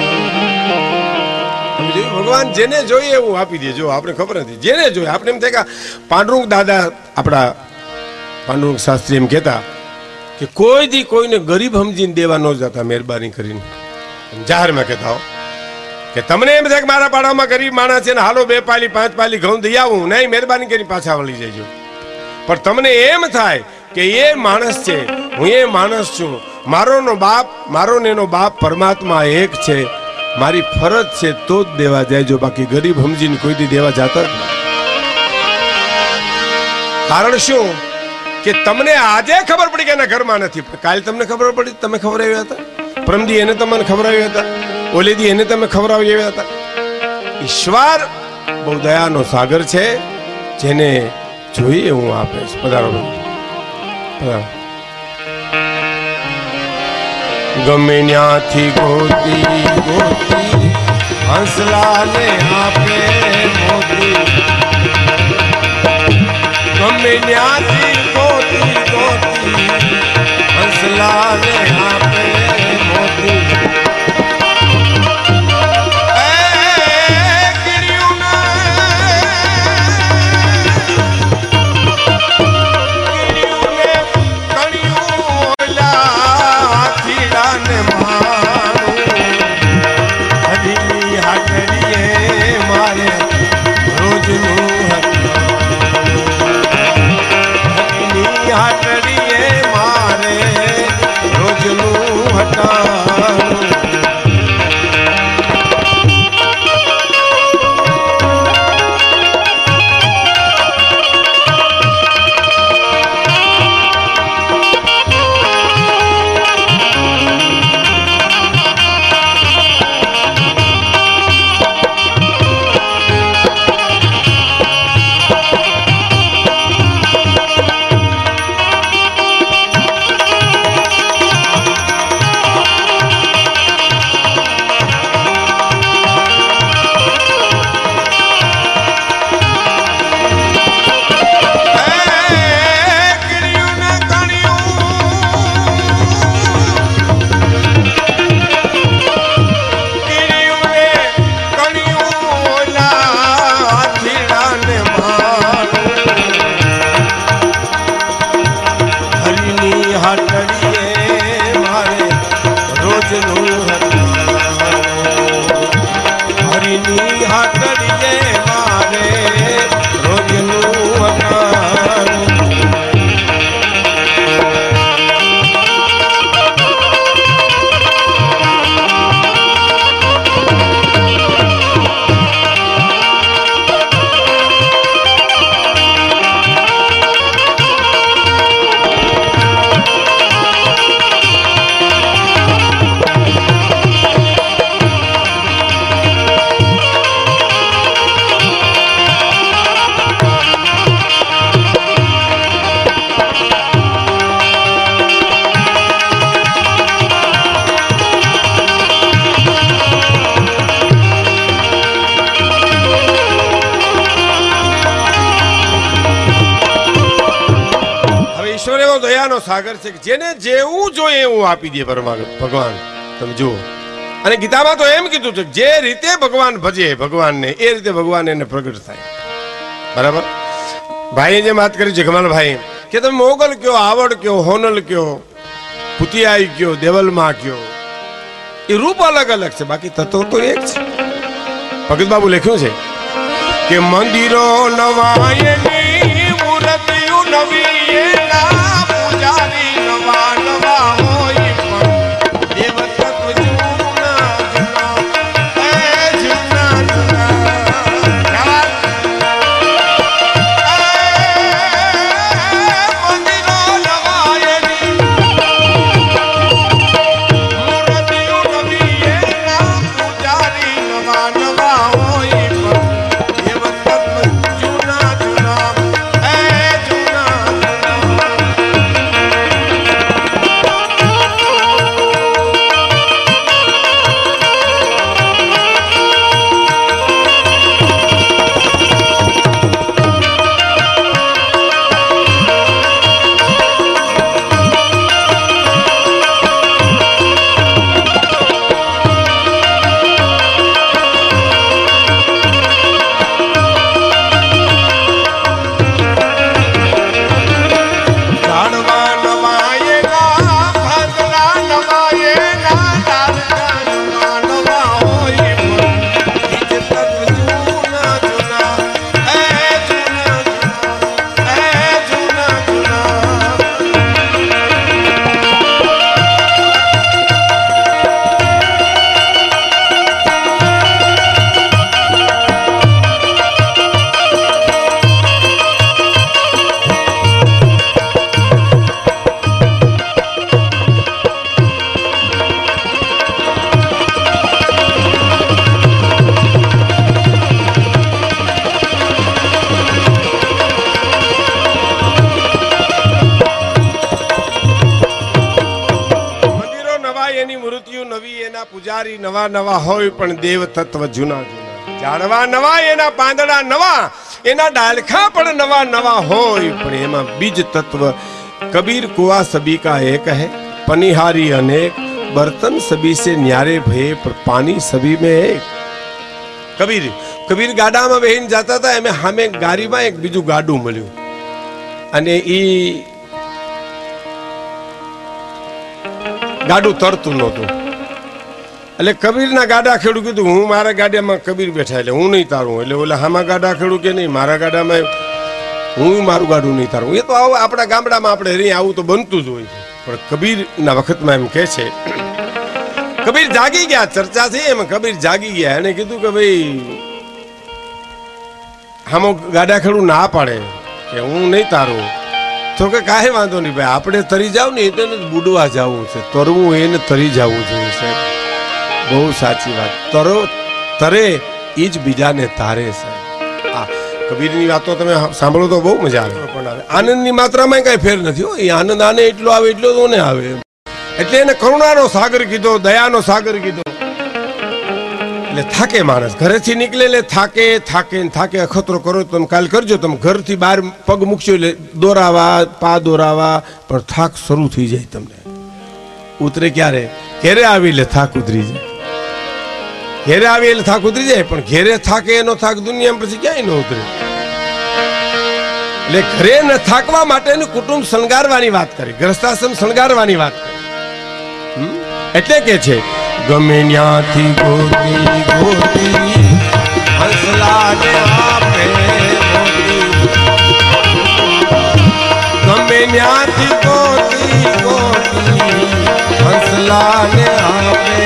ભગવાન જેને જોઈએ એવું આપી દે. જો આપણે ખબર નથી, જેને જોઈએ આપણે એમ થાય કે પાંડુરંગ દાદા આપણા પાંડુરંગ શાસ્ત્રી એમ કહેતા કે કોઈ દી કોઈને ગરીબ સમજીને દેવા ન જતા, મહેરબાની કરીને જાહેરમાં કહેતા હો કે તમને એમ થાય કે મારા પાડામાં ગરીબ માણસ છે ને હાલો બે પાલી પાંચ પાલી ઘઉં દઈ આવું, નહીં મહેરબાની કરીને પાછા વળી જજો. પણ તમને એમ થાય કે એ માણસ છે, હું એ માણસ છું, મારો નો બાપ મારો ને એનો બાપ પરમાત્મા એક છે, મારી ફરજ છે તો જ દેવા જાય, જો બાકી ગરીબ સમજીને કોઈ દી દેવા જતા જ નહીં. કારણ શું કે તમને આજે ખબર પડી કે એના ઘરમાં નથી, પણ કાલે તમને ખબર પડી, તમે ખવડાવ્યા હતા, પરમદી એને તમને ખવડાવ્યા હતા, ઓલેદી એને તમે ખવડાવ્યા હતા. ઈશ્વર બહુ દયાનો સાગર છે, જેને જોઈએ હું આપે છે. પધારો પધારો. ગમે ત્યાંથી ગોતી ગોતી હંસલાને આપે મોતી, ગમે ત્યાંથી ગોતી ગોતી હંસલાને આપે મોતી. સાગર છે કે જેને જેવું જોઈએ એવું આપી દે ભગવાન. તમે જુઓ, અને ગીતામાં તો એમ કીધું છે જે રીતે ભગવાન ભજે ભગવાનને એ રીતે ભગવાન એને પ્રગટ થાય. બરાબર. ભાઈએ જે વાત કરી જગમાલભાઈ કે તમે મોગલ કયો, આવડ કયો, હોનલ કયો, પુતિયાઈ કયો, દેવલમાં કયો, એ રૂપ અલગ અલગ છે, બાકી તત્વ તો એક છે. ભગત બાબુ લખ્યું છે કે મંદિરો નવાયની મૂર્તિઓ નવી એના પૂજારી નવા નવા હોય પણ દેવ તત્વ જૂના જૂના એ જૂના જૂના મંદિરો નવાયની મૂર્તિઓ નવી એના પૂજારી નવા નવા હોય પણ દેવ તત્વ જૂના જૂના એ જૂના જૂના એના પૂજારી નવા નવા હોય પણ દેવ તત્વ જૂના જૂના. ઝાડવા નવા એના પાંદડા નવા એના ડાલખા પણ નવા નવા હોય પણ એમાં બીજ તત્વ. કબીર કુआ सभी का एक है पनिहारी अनेक बर्तन सभी से न्यारे भये पर पानी सभी में एक. કબીર કબીર ગાડામાં બેહીને જતા હતા એમે સામે ગાડીમાં એક બીજું ગાડું મળ્યું અને ઈ ગાડું તરતું નહોતું એટલે કબીરના ગાડા ખેડું કીધું હું મારા ગાડામાં કબીર બેઠા એટલે હું નહીં તારું એટલે ઓલા હામા ગાડા ખેડું કે નહીં મારા ગાડામાં હું મારું ગાડું નહીં તારું. એ તો આવું આપણા ગામડામાં આપણે રહી આવું તો બનતું જ હોય પણ કબીરના વખતમાં એમ કહે છે કબીર જાગી ગયા ચર્ચા થઈ એમ કબીર જાગી ગયા એને કીધું કે ભાઈ હામો ગાડા ખેડું ના પાડે કે હું નહીં તારું તો કે કાંઈ વાંધો નહીં ભાઈ આપણે તરી જાવ ને એને બુડવા જવું છે તરવું એને તરી જવું જોઈએ છે. બહુ સાચી વાત. તરો તરે એ જ બીજાને તારે છે. આ કબીરની વાતો તમે સાંભળો તો બહુ મજા આવે પણ આવે આનંદની માત્રામાં કઈ ફેર નથી. એ આનંદ આને એટલો આવે એટલો તો ને આવે એટલે એને કરુણાનો સાગર કીધો દયાનો સાગર કીધો. એટલે થાકે માણસ ઘરેથી નીકળે એટલે થાકે થાકે થાકે અખતરો કરો તમે કાલ કરજો તમે ઘરથી બહાર પગ મૂકશો એટલે દોરાવા પા દોરાવા પણ થાક શરૂ થઈ જાય તમને. ઉતરે ક્યારે? ઘેરે આવી એટલે થાક ઉતરી જાય. ઘેરે આવી એટલે થાક ઉતરી જાય પણ ઘેરે થાકે એનો થાક દુનિયામાં પછી ક્યાંય ન ઉતરે. એટલે ઘરે ન થાકવા માટેનું કુટુંબ શણગારવાની વાત કરી ગ્રસ્તાશ્રમ શણગારવાની વાત કરી એટલે કે છે ગમે ન્યાથી ગોતી ગોતી હંસલાને આપે ગમે ન્યાથી ગોતી ગોતી હંસલાને આપે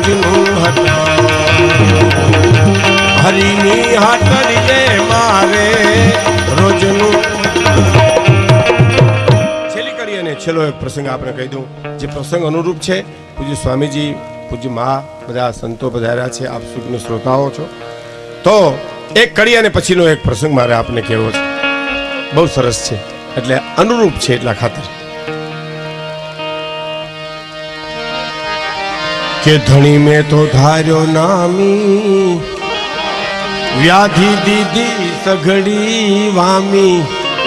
રોજનું હરિની હાટરી રે મારે રોજનું. છેલ્લી કરી અને છેલ્લો એક પ્રસંગ આપણે કહી દઉં, જે પ્રસંગ અનુરૂપ છે. પૂજ્ય સ્વામીજી, પૂજ્ય મહા બધા સંતો પધાર્યા છે, આપ સુખના શ્રોતાઓ છો. તો એક કડી અને પછીનો એક પ્રસંગ મારે આપને કહેવો છે, બહુ સરસ છે, એટલે અનુરૂપ છે એટલા ખાતર. કે ધણી મેં તો ધાર્યો નામી, વ્યાધિ દીધી સઘડી વામી.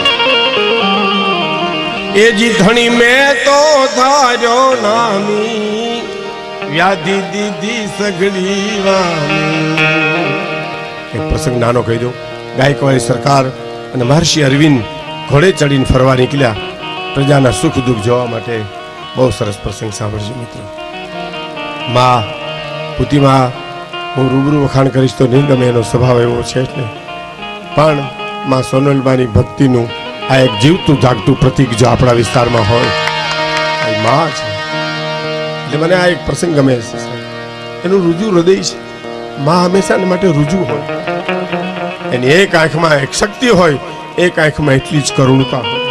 એ જી ધણી મેં તો ધાર્યો નામી, વ્યાધિ દીધી સઘડી વામી. એક પ્રસંગ નાનો કહી દઉં. ગાયકવાડી સરકાર અને મહર્ષિ અરવિંદ ઘોડે ચડીને ફરવા નીકળ્યા પ્રજાના સુખ દુઃખ જોવા માટે. બહુ સરસ પ્રસંગ સાંભળજો મિત્રો. માં પુતિમાં હું રૂબરૂ વખાણ કરીશ તો નહીં ગમે, એનો સ્વભાવ એવો છે. એટલે પણ માં સોનલબાની ભક્તિનું આ એક જીવતું જાગતું પ્રતીક જો આપણા વિસ્તારમાં હોય, આ માં છે. એટલે મને આ એક પ્રસંગ ગમે છે, એનું રુજુ હૃદય છે. માં હંમેશા માટે રુજુ હોય, એની એક આંખમાં એક શક્તિ હોય, એક આંખમાં એટલી જ કરુણતા હોય.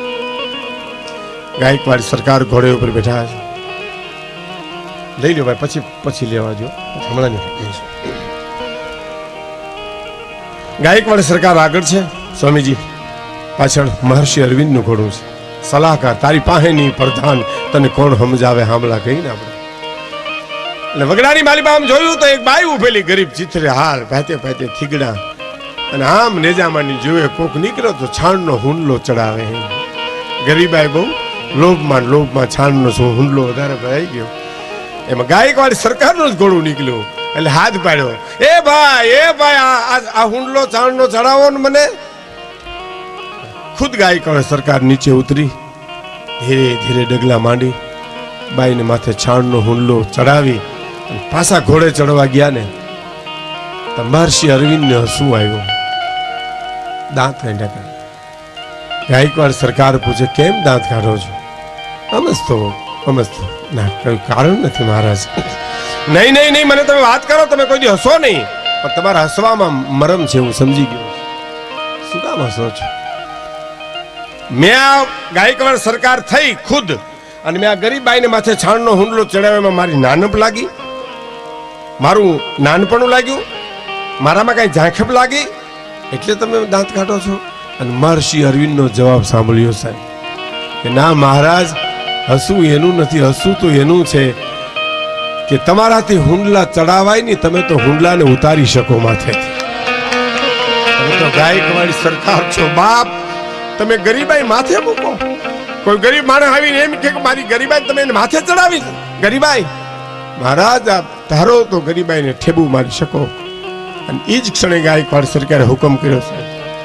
ગાયકવાડ સરકાર ઘોડે ઉપર બેઠા છે. લઈ લો ભાઈ, પછી પછી લેવા જો, હમણાં નહીં. ગાયકવાડ સરકાર આગળ છે, સ્વામીજી પાછળ મહર્ષિ અરવિંદનું ઘોડું છે. સલાહકાર તારી પાસે નહીં પ્રધાન, તને કોણ સમજાવે હામલા કહીને આપણે. એટલે વગડાની માલિકા આમ જોયું તો એક બાઈ ઉભેલી, ગરીબ ચિત્રે હાર ભાતે ભાતે થીગડા, અને આમ નેજામાની જોવે કોક નીકળ્યો તો છાણનો હુંડલો ચડાવે. ગરીબાઈ બહુ લોભમાં લોભમાં છાણનો હુંડલો વધારે ભરાઈ ગયો. એમાં ગાયકવાડ સરકારનું જ ઘોડું નીકળ્યું. એટલે હાથ પાડ્યો, એ ભાઈ એ ભાઈ આ હુંડલો છાણનો ચડાવો ને મને. ખુદ ગાયકવાડ સરકાર નીચે ઉતરી, ધીરે ધીરે ડગલા માંડી, બાઈને માથે છાણનો હુંડલો ચડાવી પાછા ઘોડે ચડવા ગયા ને તો મહર્ષિ અરવિંદને હસવું આવ્યું, દાંત કાઢ્યા કરે. ગાયકવાડ સરકાર પૂછે, કેમ દાંત કાઢો છો? અમસ્તો અમસ્તો. ના, કયું કારણ નથી મહારાજ. નહીં નહીં નહીં, મને તમે વાત કરો, તમે કોઈ દી હસો નહીં, પણ તમારા હસવામાં મરમ છે, હું સમજી ગયો. શું કામ હસો છો? મેં આ ગાયકવાડ સરકાર થઈ ખુદ, અને મેં આ ગરીબ બાઈને માથે છાણનો હુંડલો ચડાવ્યામાં મારી નાનપ લાગી, મારું નાનપણું લાગ્યું, મારામાં કઈ ઝાંખપ લાગી, એટલે તમે દાંત કાઢો છો? અને મહર્ષિ અરવિંદનો જવાબ સાંભળ્યો સાહેબ, કે ના મહારાજ, હસવું એનું નથી, હસવું તો એનું છે કે તમારાથી હુંડલા ચડાવાય નહીં, તમે તો હુંડલાને ઉતારી શકો માથેથી. તમે તો ગાયકવાડ સરકાર છો બાપ, તમે ગરીબાઈ માથે મૂકો. કોઈ ગરીબ માણસ આવીને એમ કે મારી ગરીબાઈ તમે એને માથે ચડાવી. ગરીબાઈ મહારાજ આપ ધારો તો ગરીબાઈને ઠેબુ મારી શકો. અને એ જ ક્ષણે ગાયકવાડ સરકારે હુકમ કર્યો છે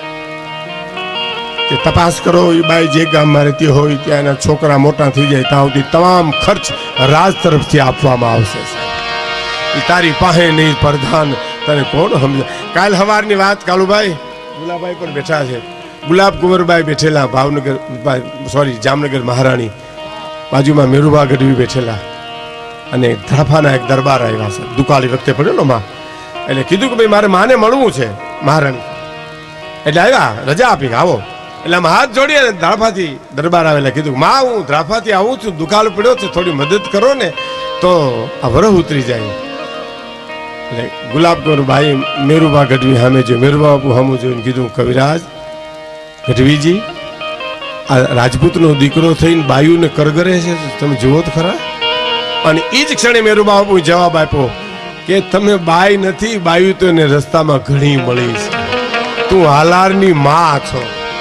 કે તપાસ કરો, એ બાઈ જે ગામમાં રહેતી હોય ત્યાં એના છોકરા મોટા થઈ જાય ત્યાં સુધી તમામ ખર્ચ રાજ તરફથી આપવામાં આવશે. એ તારી પાસે નહીં પ્રધાન, તને કોણ સમજે? કાલ સવારની વાત કાલુભાઈ ગુલાબાઈ પર બેઠા છે, ગુલાબ કુંવરબાઈ બેઠેલા, ભાવનગર સોરી જામનગર મહારાણી, બાજુમાં મેરુભા ગઢવી બેઠેલા, અને ધ્રાફાના એક દરબાર આવ્યા છે. દુકાળી વખતે પડેલો માં, એટલે કીધું કે ભાઈ મારે માને મળવું છે મહારાણી. એટલે આવ્યા, રજા આપી આવો. એટલે આમ હાથ જોડી અને ધ્રાફાથી દરબાર આવેલા, કીધું માં હું ધ્રાફાથી આવું છું, દુકાળ પડ્યો છે, થોડી મદદ કરો ને તો આ વરહ ઉતરી જાય. એટલે ગુલાબ કુંવરબાઈ મેરુભા ગઢવી સામે જોયું, મેરુભા બાપુ સામું જોઈને કીધું, કવિરાજ ગઢવીજી, આ રાજપૂતનો દીકરો થઈને બાયુને કરગરે છે, તમે જુઓ તો ખરા. અને એ જ ક્ષણે મેરુભા બાપુ જવાબ આપ્યો કે તમે બાઈ નથી, બાયુ તો એને રસ્તામાં ઘણી મળી છે, તું હાલારની માં છો.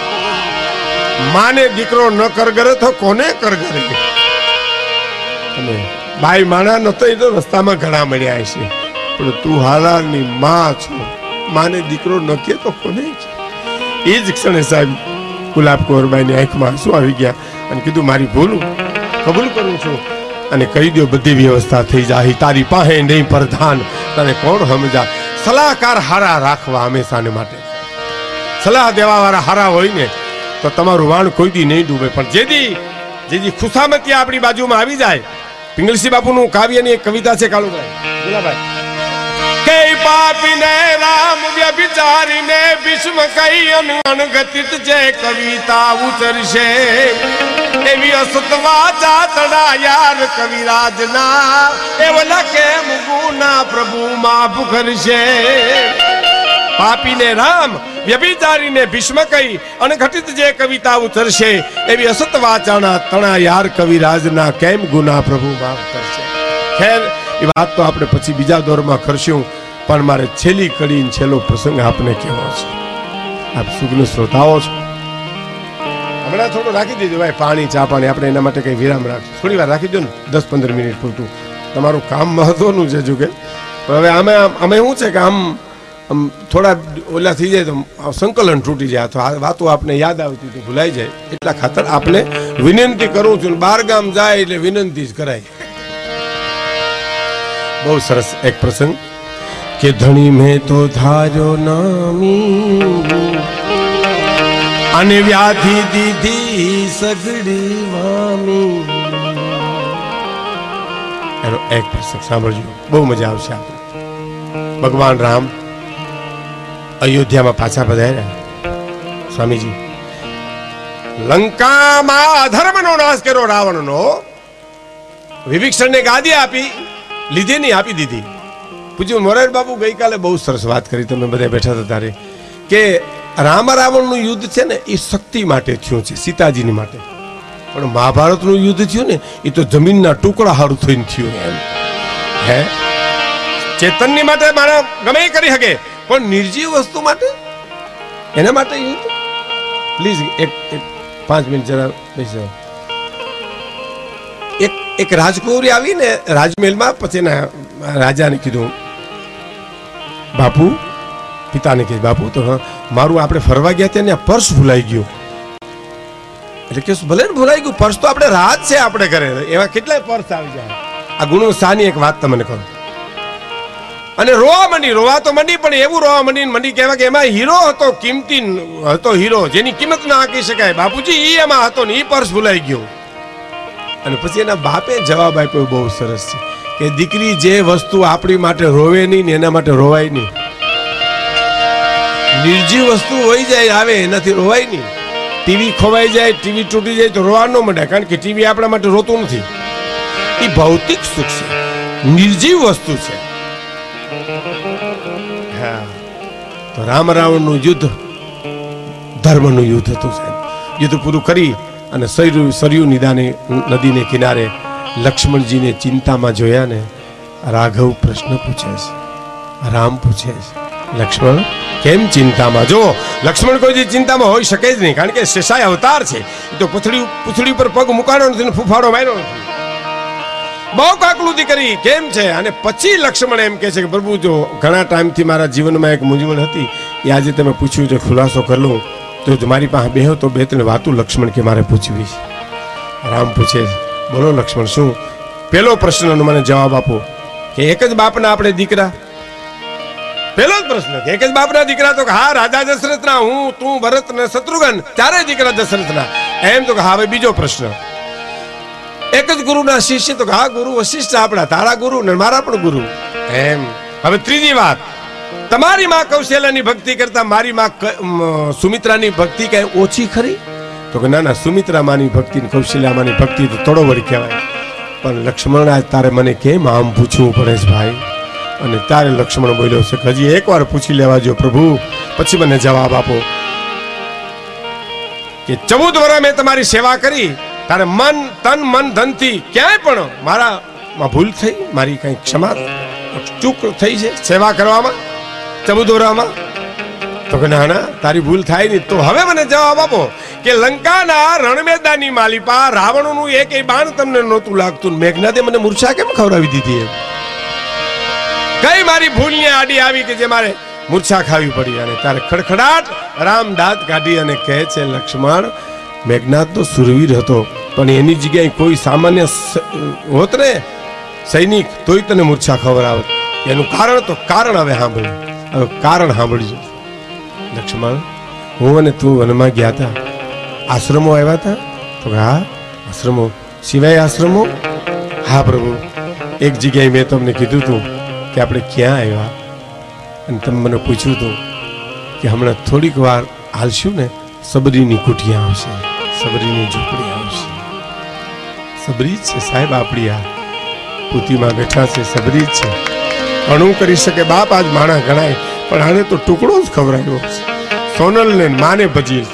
માને દીકરો ન કરગરે તો કોને કરગરે? તમે બાઈ માણા નતો, એ તો રસ્તામાં ઘણા મળ્યા છે, પણ તું હાલારની માં છો, માને દીકરો ન કે તો કોને? એ જ ક્ષણે સાહેબ ગુલાબ કુંવરબાઈની આંખમાં આંસુ આવી ગયા અને કીધું મારી ભૂલ કબૂલ કરું છું અને કહી દો બધી વ્યવસ્થા થઈ જાય, તારી પાસે નહીં પ્રધાન, તને કોણ સમજા? સલાહકાર હારા રાખવા હંમેશાને માટે. સલાહ દેવા વાળા હારા હોય ને તો તમારું વાણ કોઈ દી નહીં ડૂબે. પણ જેદી જેદી ખુશામતી આપણી બાજુમાં આવી જાય, પિંગલસિંહ બાપુનું કાવ્યની એક કવિતા છે કાળુભાઈ, કે પાપીને રામ વ્યભિચારીને ભીષ્મ કહી અનગતિત જે કવિતા ઉતરશે એવી અસત વાચા તડા યાર કવિરાજના એવલા કેમ ગુના પ્રભુ માફ કરશે. પાપીને રામ વ્યભિચારીને ભીષ્મ કહી અનઘટિત જે કવિતા ઉતરશે એવી અસત વાચાના તણા યાર કવિરાજના કેમ ગુના પ્રભુ માફ કરશે. ખેર એ વાત તો આપણે પછી બીજા દોરમાં કરશું, પણ મારે છેલ્લી કડી છેલ્લો પ્રસંગ આપને કહેવો છે. આપ સુગ્ન શ્રોતાઓ છો, હમણાં થોડું રાખી દીધું ભાઈ, પાણી ચા પાણી આપણે એના માટે કઈ વિરામ રાખશું, થોડી વાર રાખી દો ને, દસ પંદર મિનિટ પૂરતું. તમારું કામ મહત્વનું છે જો કે, પણ હવે અમે અમે શું છે કે આમ આમ થોડા ઓલા થઈ જાય તો સંકલન તૂટી જાય, તો આ વાતો આપને યાદ આવતી તો ભૂલાઈ જાય, એટલા ખાતર આપને વિનંતી કરું છું. બાર ગામ જાય એટલે વિનંતી જ કરાય. બહુ સરસ એક પ્રસંગ કે ધણી મેં તો ધાર્યો નામી અને વ્યાધિ દીધી સગડી વામી. એનો એક પ્રસંગ સાંભળજો, બહુ મજા આવશે આપણે. ભગવાન રામ અયોધ્યામાં પાછા પધાર્યા. સ્વામીજી લંકામાં અધર્મનો નાશ કર્યો રાવણનો, વિભીષણને ગાદી આપી, લીધી નહીં, આપી દીધી. પૂજ્ય મોરારી બાપુ ગઈકાલે બહુ સરસ વાત કરી, તમે બધા બેઠા હતા ત્યારે, કે રામ રાવણનું યુદ્ધ છે ને એ શક્તિ માટે થયું છે, સીતાજીની માટે. પણ મહાભારતનું યુદ્ધ થયું ને એ તો જમીનના ટુકડા હારું થઈને થયું. એમ હે ચેતનની માટે મારા ગમે કરી શકે, પણ નિર્જીવ વસ્તુ માટે એના માટે યુદ્ધ. પ્લીઝ એક એક પાંચ મિનિટ જરા બેસી. એક એક રાજકુમારી આવીને રાજમહેલમાં, પછી એના રાજાને કીધું, બાપુ પિતાને કહે, બાપુ તો મારું આપણે ફરવા ગયા ત્યાં પર્સ ભૂલાઈ ગયું. એટલે કે ભલે ને ભૂલાઈ ગયું, પર્સ તો આપણે રાત છે આપણે ઘરે, એવા કેટલાય પર્સ આવી જાય. આ ગુણો સાની એક વાત તમને કહું. અને રોવા મંડી, રોવા તો મંડી, પણ એવું રોવા મંડી મંડી કહેવા કે એમાં હીરો હતો, કિંમતી હતો હીરો, જેની કિંમત ના આંકી શકાય. બાપુજી ઈ એમાં હતો ને ઈ પર્સ ભૂલાઈ ગયો. અને પછી એના બાપે જવાબ આપ્યો બહુ સરસ છે કે દીકરી, જે વસ્તુ આપણી માટે રોવે નહીં ને એના માટે રોવાય નહીં. નિર્જીવ વસ્તુ હોઈ જાય આવે એનાથી રોવાય નહીં. ટીવી ખોવાઈ જાય, ટીવી તૂટી જાય તો રોવા ન માંડે, કારણ કે ટીવી આપણા માટે રોતું નથી. એ ભૌતિક સુખ છે, નિર્જીવ વસ્તુ છે. હા, તો રામ રાવણનું યુદ્ધ ધર્મનું યુદ્ધ હતું સાહેબ. યુદ્ધ પૂરું કરી અને સરયુ સરયુ નિદાને નદીને કિનારે લક્ષ્મણજીને ચિંતામાં જોયા ને રાઘવ પ્રશ્ન પૂછે છે, રામ પૂછે છે, લક્ષ્મણ કેમ ચિંતામાં? જો લક્ષ્મણ કોઈ ચિંતામાં હોઈ શકે જ નહીં, કારણ કે શેષાય અવતાર છે. એ તો પૂંછડી પૂંછડી પર પગ મુકાણો નથી, ફૂફાડો માર્યો નથી. બહુ કાકલુદી કરી, કેમ છે? અને પછી લક્ષ્મણ એમ કહે છે કે પ્રભુ, જો ઘણા ટાઈમથી મારા જીવનમાં એક મૂંઝવણ હતી, એ આજે તમે પૂછ્યું છે, ખુલાસો કરી લઉં તો મારી પાસે બેહો તો બે ત્રણ વાતું લક્ષ્મણ કે મારે પૂછવી છે. રામ પૂછે, બોલો લક્ષ્મણ શું? પેલો પ્રશ્નનો મને જવાબ આપો કે એક જ બાપના આપણે દીકરા? પેલો જ પ્રશ્ન કે એક જ બાપના દીકરા? તો હા, રાજા દશરથના, હું, તું, ભરત ને શત્રુઘ્ન, ચારે દીકરા દશરથના. એમ તો હા. હવે બીજો પ્રશ્ન, એક જ ગુરુના શિષ્ય? તો હા, ગુરુ વશિષ્ઠ આપણા, તારા ગુરુ ને મારા પણ ગુરુ. એમ. હવે ત્રીજી વાત, તમારી માં કૌશલ્યાની ભક્તિ કરતા મારી માં સુમિત્રાની ભક્તિ કઈ ઓછી ખરી? તો કે ના ના, સુમિત્રા માની ભક્તિ ને કૌશલ્યા માની ભક્તિ તો તોડોવડી કહેવાય. પણ લક્ષ્મણ, આજ તારે મને કેમ આમ પૂછવું પડે છે ભાઈ? અને તારે લક્ષ્મણ બોલ્યો છે કે હજી એકવાર પૂછી લેવા જો પ્રભુ, પછી મને જવાબ આપો કે ચૌદ વર્ષ મેં તમારી સેવા કરી, તારે મન તન મન ધનથી ક્યાંય પણ મારામાં ભૂલ થઈ, મારી કઈ ક્ષમા ચૂક થઈ છે સેવા કરવામાં ચૌદ વર્ષમાં? તો કે ના ના, તારી ભૂલ થાય નહીં. તો હવે મને જવાબ આપો કે લંકાના રણમેદાની માલિપા રાવણનું એક બાણ તમને નહોતું લાગતું, મેઘનાદે મને મૂર્છા કેમ ખવડાવી દીધી? કઈ મારી ભૂલને આડી આવી કે જે મારે મૂર્છા ખાવી પડી? અને તારે ખડખડાટ રામ દાંત કાઢી અને કહે છે, લક્ષ્મણ, મેઘનાદ તો સુરવીર હતો, પણ એની જગ્યાએ કોઈ સામાન્ય હોત ને સૈનિક, તોય તને મૂર્છા ખવડાવત. એનું કારણ તો કારણ હવે સાંભળ્યું. હવે કારણ સાંભળજો લક્ષ્મણ. હું અને તું વનમાં ગયા હતા, આશ્રમો આવ્યા હતા? તો હા, આશ્રમો સિવાય આશ્રમો? હા પ્રભુ, એક જગ્યાએ મેં તમને કીધું હતું કે આપણે ક્યાં આવ્યા, અને તમે મને પૂછ્યું હતું કે હમણાં થોડીક વાર હાલશું ને સબરીની કુટિયા આવશે, સબરીની ઝૂંપડી આવશે. સબરી જ છે સાહેબ, આપણી આ પૂતીમાં બેઠા છે સબરી જ છે. ઘણું કરી શકે બાપ, આજ માણા ગણાય, પણ આને તો ટુકડો જ ખવડાવ્યો છે. સોનલને માને ભજી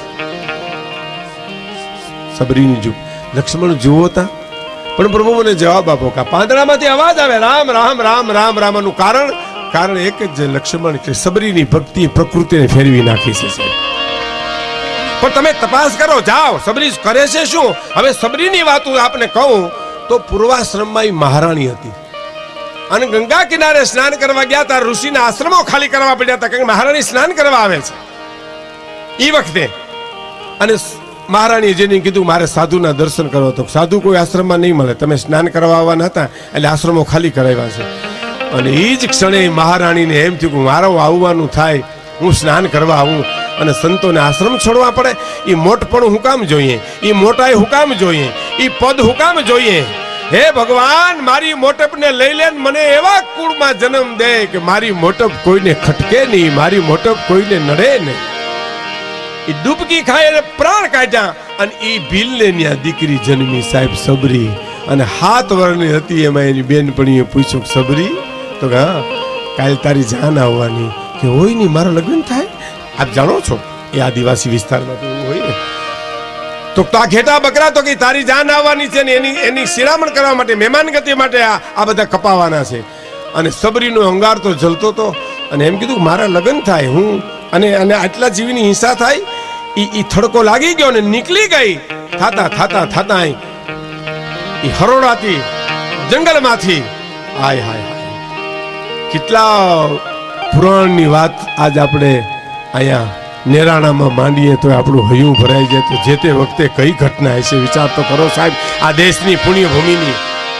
સબરીની ઝૂંપ. લક્ષ્મણ જુઓ તા, પણ પ્રભુ મને જવાબ આપો કે પાંદડામાંથી અવાજ આવે રામ રામ રામ રામ રામનું કારણ કારણ એક જ છે, લક્ષ્મણ કે સબરીની ભક્તિ પ્રકૃતિને ફેરવી નાખી છે. પણ તમે તપાસ કરો, જાઓ સબરી કરે છે શું. હવે સબરીની વાત આપને કહું તો પૂર્વાશ્રમમાં એ મહારાણી હતી અને ગંગા કિનારે સ્નાન કરવા ગયા હતા. ઋષિના આશ્રમો ખાલી કરવા પડ્યા હતા, કારણ કે મહારાણી સ્નાન કરવા આવે છે એ વખતે. અને મહારાણીએ જેને કીધું મારે સાધુના દર્શન કરવા, તો સાધુ કોઈ આશ્રમમાં નહીં મળે, તમે સ્નાન કરવા આવવાના હતા એટલે આશ્રમો ખાલી કરાવ્યા છે. અને એ જ ક્ષણે મહારાણીને એમ થયું કે મારો આવવાનું થાય, હું સ્નાન કરવા આવું અને સંતોને આશ્રમ છોડવા પડે. એ મોટપણું હું કામ જોઈએ, એ મોટાઈ હું કામ જોઈએ, એ પદ હું કામ જોઈએ. હે ભગવાન, મારી મોટપને લઈ લે, મને એવા કુળમાં જન્મ દે કે મારી મોટપ કોઈને ખટકે નહીં, મારી મોટપ કોઈને નડે નહીં. એ ડૂબકી ખાય અને પ્રાણ કાઢ્યા. અને એ ભીલને ત્યાં દીકરી જન્મી સાહેબ સબરી, અને સાત વર્ષની હતી. એમાં એની બેનપણીએ પૂછ્યું સબરી, તો હા કાલે તારી જાન આવવાની, કે હોય નહીં મારા લગ્ન થાય. આપ જાણો છો એ આદિવાસી વિસ્તારમાં તો એવું હોય ને. તો આ ઘેટા બકરા તો કે તારી જાન આવવાની છે ને એની એની શિરામણ કરવા માટે, મહેમાનગતિ માટે આ બધા કપાવાના છે. અને સબરીનો અંગાર તો જલતો હતો અને એમ કીધું મારા લગ્ન થાય, હું અને અને આટલા જીવની હિંસા થાય. ઈ ઈ થડકો લાગી ગયો ને નીકળી ગઈ. થાતા થાતા થાતા એ હરોડાથી જંગલમાંથી હાય હાય હાય કેટલા પુરાણની વાત આજ આપણે અહીંયા નેરાણામાં માંડીએ તો આપણું હૈયું ભરાઈ જાય. તો જે તે વખતે કઈ ઘટના હશે વિચાર તો કરો સાહેબ. આ દેશની પુણ્યભૂમિની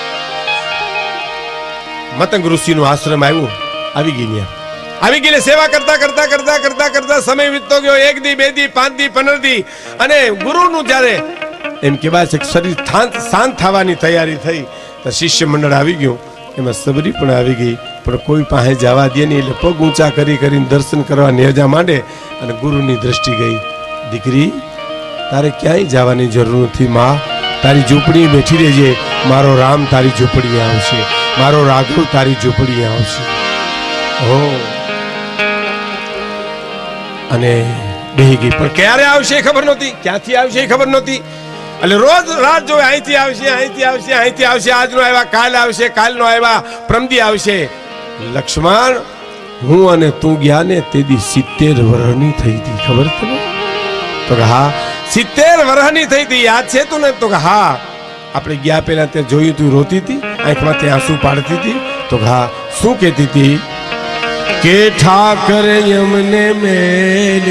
મતંગ ઋષિનું આશ્રમ આવ્યું, આવી ગઈ ત્યાં આવી ગઈ સેવા કરતા કરતા કરતા કરતા કરતા સમય વીતતો ગયો. એક દી, બે દી, પાંચ દી, પંદર દી. અને ગુરુનું જ્યારે એમ કહેવાય છે કે શરીર શાંત થવાની તૈયારી થઈ તો શિષ્ય મંડળ આવી ગયું. એમાં સબરી પણ આવી ગઈ, પણ કોઈ પાસે જવા દે નહીં. એટલે પગ ઊંચા કરી કરીને દર્શન કરવા નેજા માંડે. અને ગુરુની દ્રષ્ટિ ગઈ, દીકરી તારે ક્યાંય જવાની જરૂર નથી. માં તારી ઝૂંપડી બેઠી રહેજે, મારો રામ તારી ઝૂંપડી આવશે, મારો રાઘવ તારી ઝૂંપડી આવશે. હો અને બેહી ગઈ. પણ ક્યારે આવશે એ ખબર નહોતી, ક્યાંથી આવશે એ ખબર નહોતી. એટલે રોજ રાત જો અહીંથી આવશે, અહીંથી આવશે, અહીંથી આવશે. આજનો આવ્યા, કાલ આવશે, કાલનો આવ્યા, પ્રમદી આવશે. લક્ષ્મણ, હું અને તું ગયા ને તેથી સિત્તેર વર્ષની થઈ હતી, ખબર તને? તો કે હા સિત્તેર વર્ષની થઈ હતી, યાદ છે તું ને? તો કે હા. આપણે ગયા પેલા ત્યાં જોયું તું રોતી હતી, આંખમાંથી આંસુ પાડતી હતી. તો કે હા. શું કહેતી હતી? કે ઠાકર યમને મેલ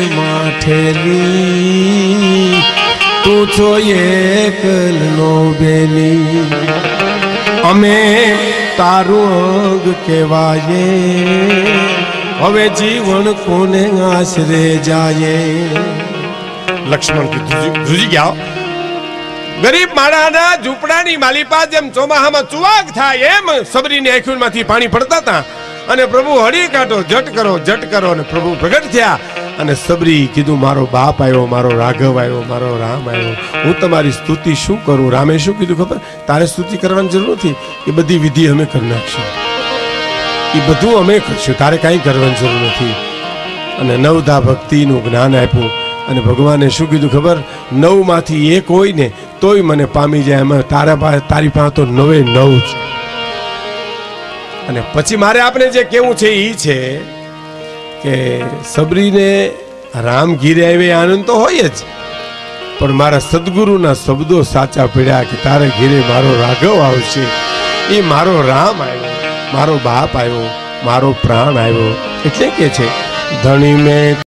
માઠેલી, તું છો એકલનો બેલી, અમે તારું અંગ કહેવાય, હવે જીવન કોને આશરે જાય. લક્ષ્મણ કીધું ધ્રુજી ગયા. ગરીબ માણાના ઝૂંપડાની માલિપા જેમ ચોમાહામાં ચુવાક થાય એમ સબરીની આંખોમાંથી પાણી પડતા હતા. અને પ્રભુ હળી કાઢો, જટ કરો, જટ કરો. અને પ્રભુ પ્રગટ થયા. અને સબરી કીધું મારો બાપ આવ્યો, મારો રાઘવ આવ્યો, મારો રામ આવ્યો, હું તમારી સ્તુતિ શું કરું? રામે શું કીધું ખબર? તારે સ્તુતિ કરવાની જરૂર નથી, એ બધી વિધિ અમે કરી નાખશું, એ બધું અમે કરશું, તારે કાંઈ કરવાની જરૂર નથી. અને નવધા ભક્તિનું જ્ઞાન આપ્યું. અને ભગવાને શું કીધું ખબર? નવ માંથી એક હોય ને તોય મને પામી જાય, એમાં તારા પાસે તારી પાસે તો નવે નવ છે. અને પછી મારે આપણે જે કેવું છે એ છે કે સબરીને રામ ઘીરે આવે આનંદ તો હોય જ, પણ મારા સદગુરુના શબ્દો સાચા પડ્યા કે તારે ઘીરે મારો રાઘવ આવશે, એ મારો રામ આવ્યો, મારો બાપ આવ્યો, મારો પ્રાણ આવ્યો. એટલે કે છે ધણી મેં